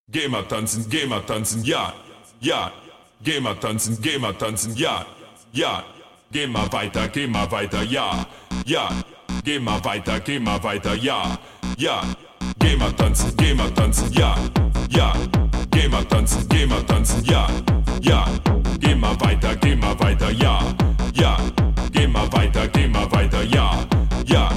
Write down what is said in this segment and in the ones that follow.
Geh mal tanzen, ja, ja. Geh mal tanzen, ja, ja. Geh mal weiter, ja, ja. Geh mal weiter, ja, ja. Geh mal tanzen, ja, ja. Geh mal tanzen, ja, ja. Geh mal weiter, ja, ja. Geh mal weiter, ja, ja.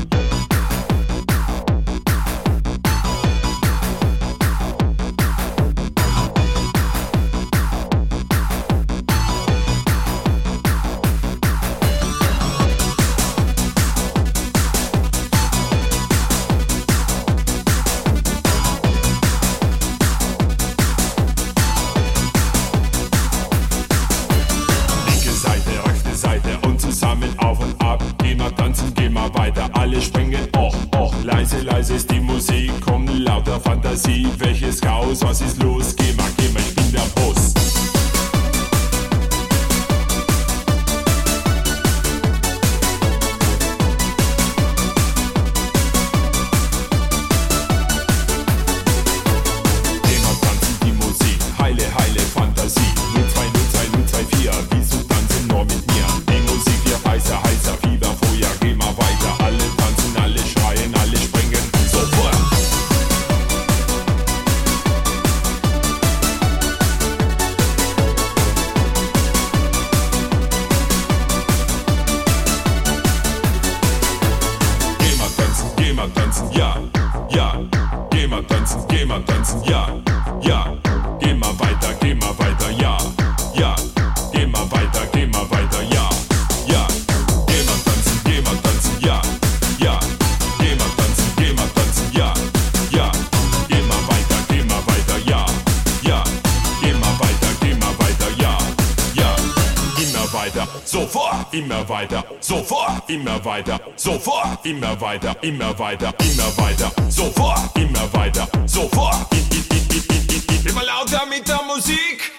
Leise ist die Musik, komm lauter Fantasie. Welches Chaos, was ist los? Geh mal, ich bin der Boss. Geh mal tanzen die Musik, heile Fantasie. 02, 4, willst du tanzen nur mit mir? Die Musik wird heißer, Fieber, Feuer, geh mal weiter. Alle tanzen, alle schreien, alle springen. Ja, ja, geh mal tanzen, ja, ja, geh mal weiter, ja, ja, geh mal weiter, ja, ja, geh mal tanzen, ja, ja, geh mal tanzen, ja, ja, geh mal weiter, ja, ja, geh mal weiter, ja, ja, immer weiter, sofort, immer weiter, sofort, immer weiter, sofort, immer weiter, sofort, immer weiter, sofort, immer lauter mit der Musik.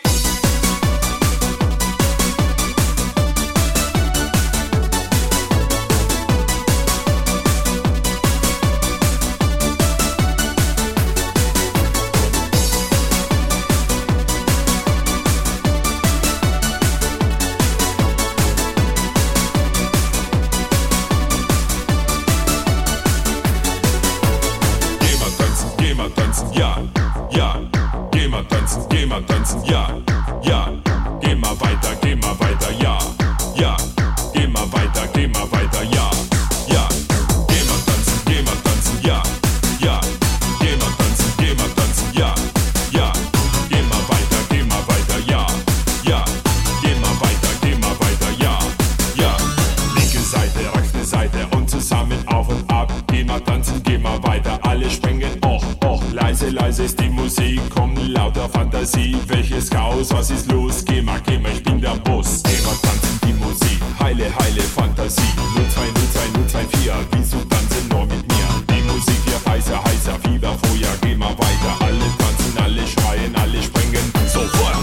Ja, ja, geh mal tanzen, ja, ja, geh mal weiter, ja, ja, geh mal weiter, ja, ja, geh mal tanzen, ja, ja, geh mal tanzen, ja, ja, geh mal weiter, ja, ja, geh mal weiter, ja, ja, linke Seite, rechte Seite und zusammen auf und ab, geh mal tanzen, geh mal weiter, alle springen, leise ist die Musik, komm lauter Fantasie. Welches Chaos, was ist los? Geh mal, ich bin der Boss. Geh mal tanzen die Musik, heile Fantasie. 02, 4, willst du tanzen nur mit mir? Die Musik wird heißer, Fieber, Feuer, geh mal weiter. Alle tanzen, alle schreien, alle springen, sofort.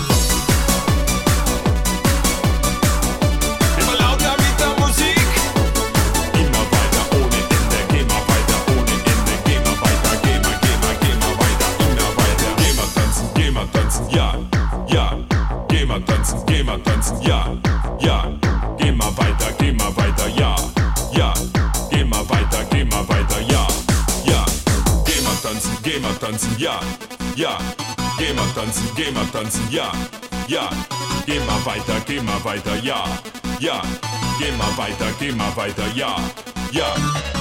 Immer lauter mit der Musik. Immer weiter ohne Ende, geh mal weiter ohne Ende, geh mal weiter, geh mal weiter, immer weiter. Geh mal tanzen, ja, ja, geh mal tanzen, ja, ja, geh mal weiter, ja, ja, geh mal weiter, ja, ja, geh mal tanzen, ja, ja, geh mal tanzen, ja, ja, geh mal weiter, ja, ja, geh mal weiter, ja, ja.